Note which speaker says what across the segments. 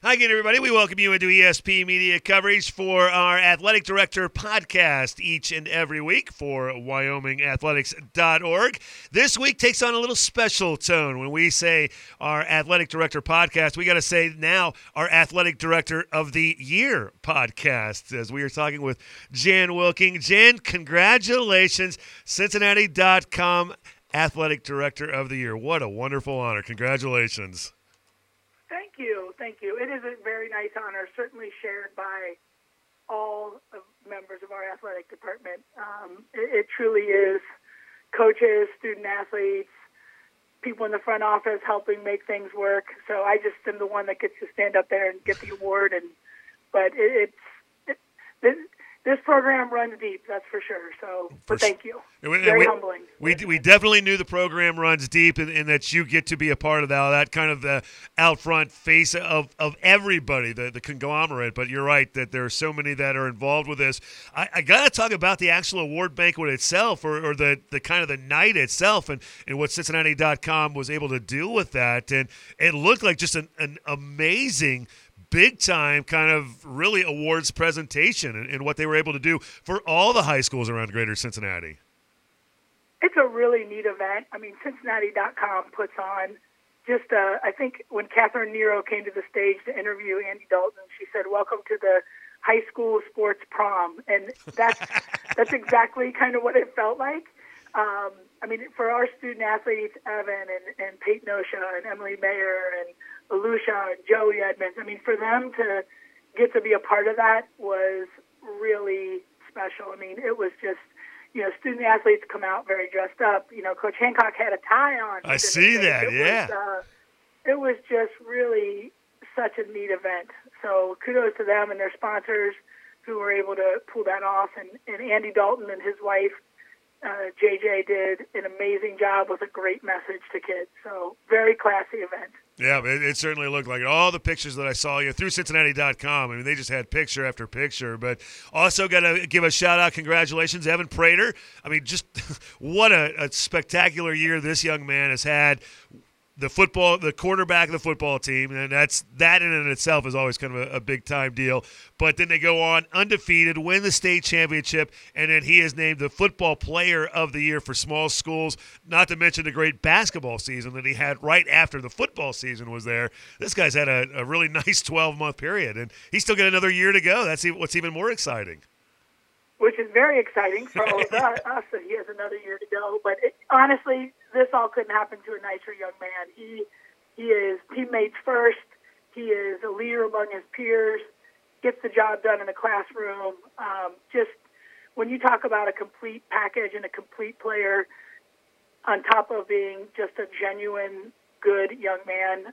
Speaker 1: Hi again, everybody. We welcome you into ESP Media coverage for our Athletic Director podcast each and every week for WyomingAthletics.org. This week takes on a little special tone. When we say our Athletic Director podcast, we got to say now our Athletic Director of the Year podcast, as we are talking with Jan Wilking. Jan, congratulations, Cincinnati.com Athletic Director of the Year. What a wonderful honor. Congratulations.
Speaker 2: Thank you. Thank you. It is a very nice honor, certainly shared by all of members of our athletic department. It truly is coaches, student athletes, people in the front office helping make things work. So I just am the one that gets to stand up there and get the award. But this program runs deep, that's for sure. So, but thank you. Very humbling.
Speaker 1: We definitely knew the program runs deep, and that you get to be a part of that kind of the out front face of everybody, the conglomerate. But you're right that there are so many that are involved with this. I got to talk about the actual award banquet itself, or the kind of the night itself, and what Cincinnati.com was able to do with that. And it looked like just an amazing big-time kind of really awards presentation and what they were able to do for all the high schools around Greater Cincinnati.
Speaker 2: It's a really neat event. I mean, Cincinnati.com puts on just, I think when Catherine Nero came to the stage to interview Andy Dalton, she said, "Welcome to the high school sports prom." And that's exactly kind of what it felt like. I mean, for our student athletes, Evan and Peyton Osha and Emily Mayer and Alusha and Joey Edmonds, I mean, for them to get to be a part of that was really special. I mean, it was just, student athletes come out very dressed up. Coach Hancock had a tie on.
Speaker 1: I see that, yeah.
Speaker 2: It was just really such a neat event. So kudos to them and their sponsors who were able to pull that off. And Andy Dalton and his wife, JJ, did an amazing job with a great message to kids. So very classy event.
Speaker 1: Yeah, it certainly looked like it. All the pictures that I saw through Cincinnati.com, I mean, they just had picture after picture. But also got to give a shout-out, congratulations, Evan Prater. I mean, just what a spectacular year this young man has had. The quarterback of the football team, and that in and itself is always kind of a big-time deal. But then they go on undefeated, win the state championship, and then he is named the football player of the year for small schools, not to mention the great basketball season that he had right after the football season was there. This guy's had a really nice 12-month period, and he's still got another year to go. That's what's even more exciting.
Speaker 2: Which is very exciting for all of us that he has another year to go. But honestly, this all couldn't happen to a nicer young man. He is teammates first. He is a leader among his peers, gets the job done in the classroom. Just when you talk about a complete package and a complete player on top of being just a genuine, good young man,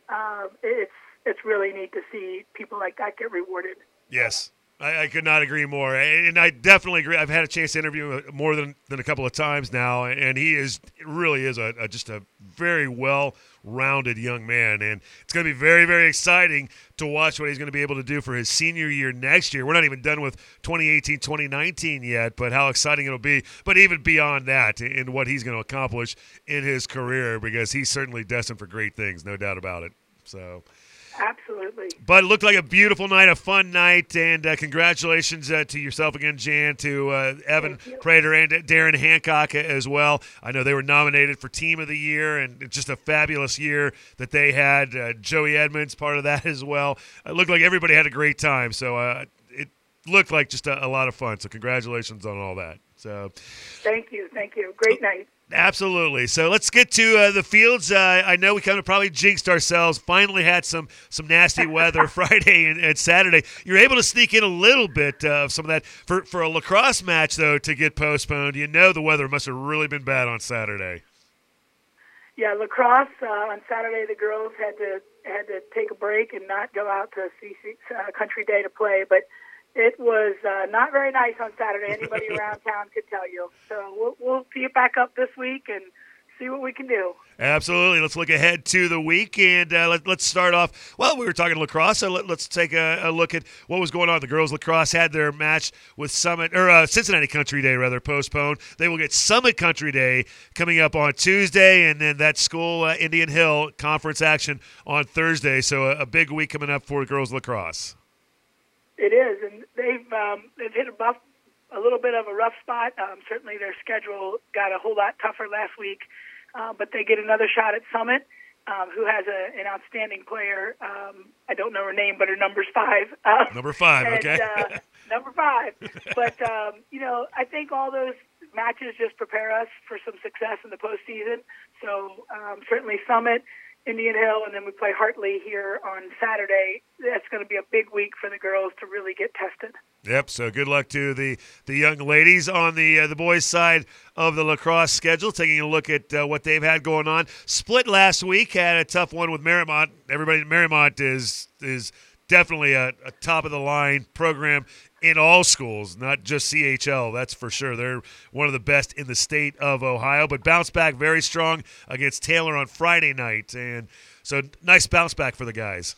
Speaker 2: it's really neat to see people like that get rewarded.
Speaker 1: Yes. I could not agree more, and I definitely agree. I've had a chance to interview him more than a couple of times now, and he really is just a very well-rounded young man, and it's going to be very, very exciting to watch what he's going to be able to do for his senior year next year. We're not even done with 2018-2019 yet, but how exciting it'll be. But even beyond that, in what he's going to accomplish in his career, because he's certainly destined for great things, no doubt about it. So.
Speaker 2: Absolutely.
Speaker 1: But it looked like a beautiful night, a fun night, and congratulations to yourself again, Jan, to Evan Prater and Darren Hancock as well. I know they were nominated for Team of the Year, and just a fabulous year that they had. Joey Edmonds, part of that as well. It looked like everybody had a great time, so it looked like just a lot of fun. So congratulations on all that. So,
Speaker 2: Thank you. Great night.
Speaker 1: Absolutely. So let's get to the fields. I know we kind of probably jinxed ourselves. Finally had some nasty weather Friday and Saturday. You're able to sneak in a little bit of some of that. For a lacrosse match, though, to get postponed, the weather must have really been bad on Saturday.
Speaker 2: Yeah, lacrosse on Saturday, the girls had to take a break and not go out to CC Country Day to play, but it was not very nice on Saturday. Anybody around town could tell you. So we'll see it back up this week and see what we can do.
Speaker 1: Absolutely. Let's look ahead to the week, and let's start off. Well, we were talking lacrosse, so let's take a look at what was going on. The girls lacrosse had their match with Cincinnati Country Day, rather, postponed. They will get Summit Country Day coming up on Tuesday, and then that school, Indian Hill, conference action on Thursday. So a big week coming up for girls lacrosse.
Speaker 2: It is, and they've hit a little bit of a rough spot. Certainly their schedule got a whole lot tougher last week. But they get another shot at Summit, who has an outstanding player. I don't know her name, but her number's 5.
Speaker 1: Number 5,
Speaker 2: and,
Speaker 1: okay.
Speaker 2: Number 5. But, I think all those matches just prepare us for some success in the postseason. So certainly Summit, Indian Hill, and then we play Hartley here on Saturday. That's going to be a big week for the girls to really get tested.
Speaker 1: Yep, so good luck to the young ladies on the boys' side of the lacrosse schedule, taking a look at what they've had going on. Split last week, had a tough one with Marymount. Everybody in Marymount is definitely a top-of-the-line program in all schools, not just CHL, that's for sure. They're one of the best in the state of Ohio, but bounced back very strong against Taylor on Friday night. And so nice bounce back for the guys.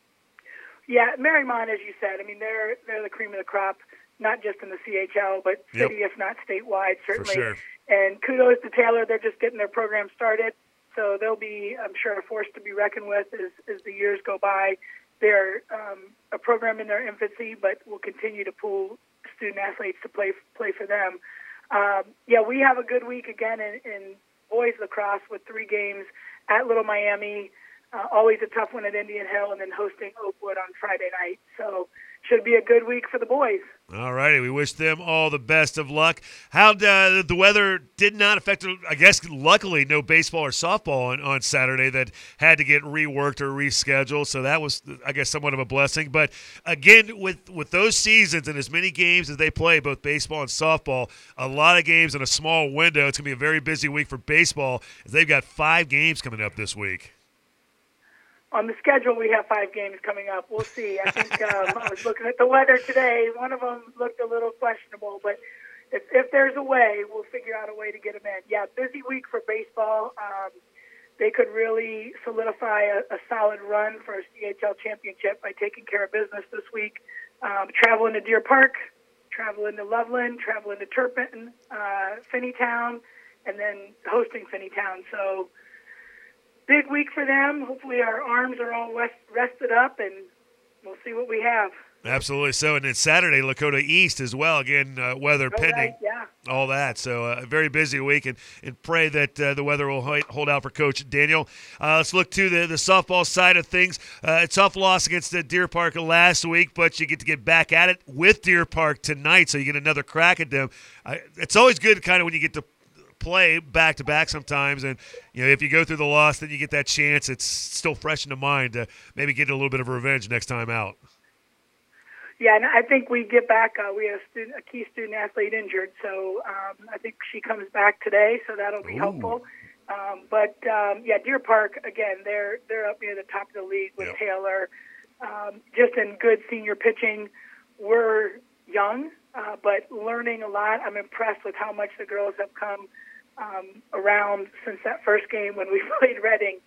Speaker 2: Yeah, Marymount, as you said, I mean, they're the cream of the crop, not just in the CHL, but city, if not statewide, certainly.
Speaker 1: For sure.
Speaker 2: And kudos to Taylor. They're just getting their program started, so they'll be, I'm sure, a force to be reckoned with as the years go by. They're a program in their infancy, but will continue to pull student-athletes to play for them. We have a good week again in boys lacrosse with 3 games at Little Miami. Always a tough one at Indian Hill, and then hosting Oakwood on Friday night. So should be a good week for the boys.
Speaker 1: All righty. We wish them all the best of luck. How the weather did not affect, I guess, luckily, no baseball or softball on Saturday that had to get reworked or rescheduled. So that was, I guess, somewhat of a blessing. But, again, with those seasons and as many games as they play, both baseball and softball, a lot of games in a small window. It's going to be a very busy week for baseball as they've got 5 games coming up this week.
Speaker 2: On the schedule, we have 5 games coming up. We'll see. I think I was looking at the weather today. One of them looked a little questionable, but if there's a way, we'll figure out a way to get them in. Yeah, busy week for baseball. They could really solidify a solid run for a CHL championship by taking care of business this week. Traveling to Deer Park, traveling to Loveland, traveling to Turpin, Finneytown, and then hosting Finneytown. So big week for them. Hopefully our arms are all rested up, and we'll see what we have.
Speaker 1: Absolutely so. And it's Saturday, Lakota East as well. Again, weather pending, all that. So a very busy week, and pray that the weather will hold out for Coach Daniel. Let's look to the softball side of things. A tough loss against Deer Park last week, but you get to get back at it with Deer Park tonight, so you get another crack at them. It's always good kind of when you get to play back-to-back sometimes, and if you go through the loss, then you get that chance. It's still fresh in the mind to maybe get a little bit of revenge next time out.
Speaker 2: Yeah, and I think we get back. We have a key student-athlete injured, so I think she comes back today, so that'll be helpful. But Deer Park, again, they're up near the top of the league with Taylor, just in good senior pitching. We're young, but learning a lot. I'm impressed with how much the girls have come around since that first game when we played Reading.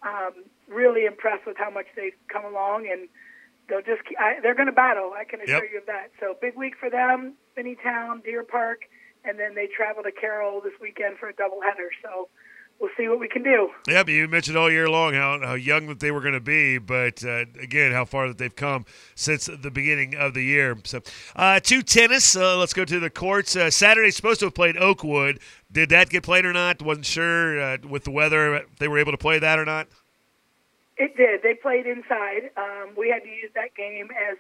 Speaker 2: Really impressed with how much they've come along, and they're going to battle. I can assure you of that. So big week for them, Finneytown, Deer Park, and then they travel to Carroll this weekend for a doubleheader. So we'll see what we can do. Yeah,
Speaker 1: but you mentioned all year long how young that they were going to be, but again, how far that they've come since the beginning of the year. So to tennis, let's go to the courts. Saturday's supposed to have played Oakwood. Did that get played or not? Wasn't sure with the weather if they were able to play that or not.
Speaker 2: It did. They played inside. We had to use that game as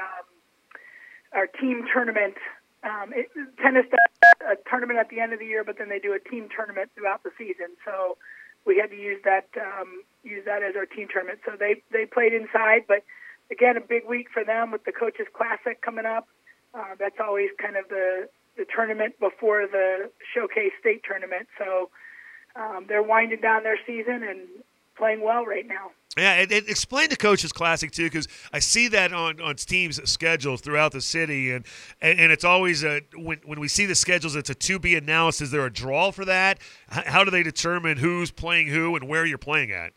Speaker 2: our team tournament. Tennis does a tournament at the end of the year, but then they do a team tournament throughout the season. So we had to use that as our team tournament. So they played inside, but again, a big week for them with the Coaches Classic coming up. That's always kind of the tournament before the Showcase State tournament. So they're winding down their season and playing well right now.
Speaker 1: Yeah, explain the Coaches Classic, too, because I see that on teams' schedules throughout the city, and it's always when we see the schedules, it's a to be announced. Is there a draw for that? How do they determine who's playing who and where you're playing at?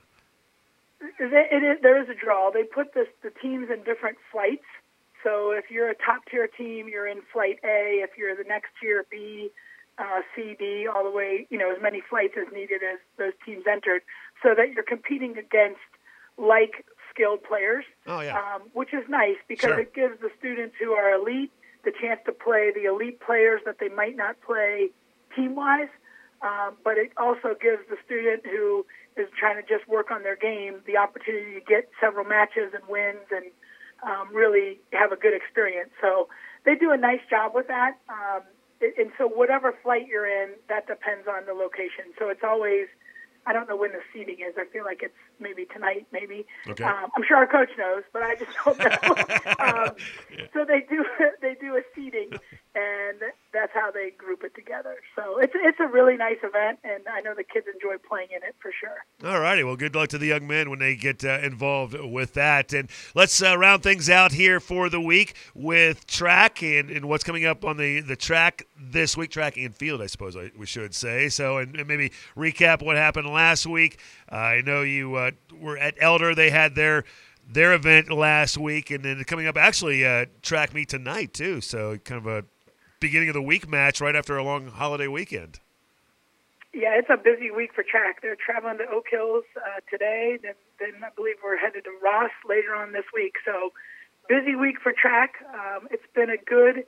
Speaker 2: There is a draw. They put the teams in different flights. So if you're a top-tier team, you're in Flight A. If you're the next tier, B, C, D, all the way, as many flights as needed as those teams entered, so that you're competing against like skilled players, which is nice because it gives the students who are elite the chance to play the elite players that they might not play team-wise, but it also gives the student who is trying to just work on their game the opportunity to get several matches and wins and really have a good experience. So they do a nice job with that. And so whatever flight you're in, that depends on the location. So it's always, I don't know when the seating is. I feel like it's maybe tonight, maybe.
Speaker 1: Okay.
Speaker 2: I'm sure our coach knows, but I just don't know. So they do a seating, and that's how they group it together. So it's a really nice event, and I know the kids enjoy playing in it for sure.
Speaker 1: All righty. Well, good luck to the young men when they get involved with that. And let's round things out here for the week with track and what's coming up on the track this week, track and field, I suppose we should say. So, and maybe recap what happened last week. I know you were at Elder. They had their event last week, and then coming up actually track meet tonight too. So kind of a beginning of the week match right after a long holiday weekend.
Speaker 2: Yeah, it's a busy week for track. They're traveling to Oak Hills today. Then I believe we're headed to Ross later on this week. So busy week for track. It's been a good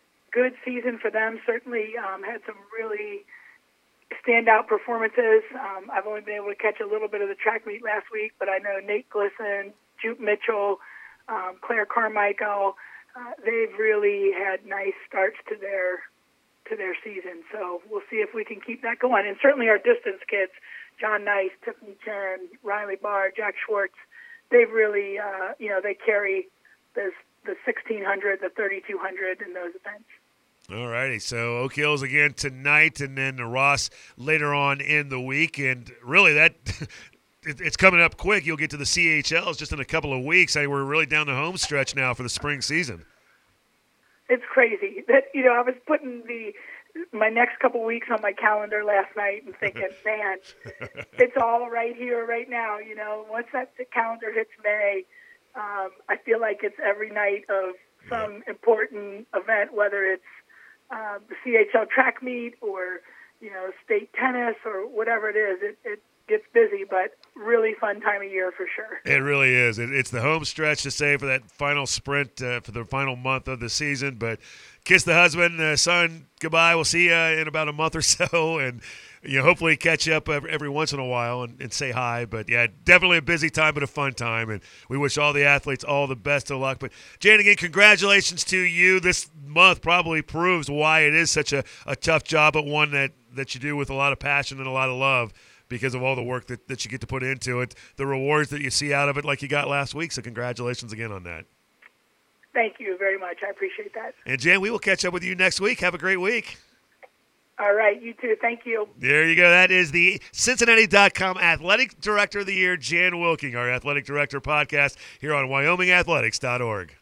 Speaker 2: season for them. Certainly had some really standout performances. I've only been able to catch a little bit of the track meet last week, but I know Nate Glisson, Jupe Mitchell, Claire Carmichael, they've really had nice starts to their season. So we'll see if we can keep that going. And certainly our distance kids, John Nice, Tiffany Chen, Riley Barr, Jack Schwartz, they've really, they carry the 1,600, the 3,200 in those events.
Speaker 1: All righty, so Oak Hills again tonight, and then Ross later on in the week, and really that it's coming up quick. You'll get to the CHLs just in a couple of weeks. We're really down the home stretch now for the spring season.
Speaker 2: It's crazy that I was putting my next couple weeks on my calendar last night and thinking, man, it's all right here, right now. Once the calendar hits May, I feel like it's every night of some important event, whether it's the CHL track meet or, state tennis or whatever it is. It gets busy, but really fun time of year for sure.
Speaker 1: It really is. It's the home stretch to say for that final sprint for the final month of the season. But kiss the husband, son, goodbye. We'll see you in about a month or so, and hopefully catch up every once in a while and say hi. But yeah, definitely a busy time, but a fun time, and we wish all the athletes all the best of luck. But Jan, again, congratulations to you. This month probably proves why it is such a tough job, but one that you do with a lot of passion and a lot of love, because of all the work that you get to put into it, the rewards that you see out of it like you got last week. So congratulations again on that.
Speaker 2: Thank you very much. I appreciate that.
Speaker 1: And Jan, we will catch up with you next week. Have a great week.
Speaker 2: All right, you too. Thank you.
Speaker 1: There you go. That is the Cincinnati.com Athletic Director of the Year, Jan Wilking, our Athletic Director podcast here on WyomingAthletics.org.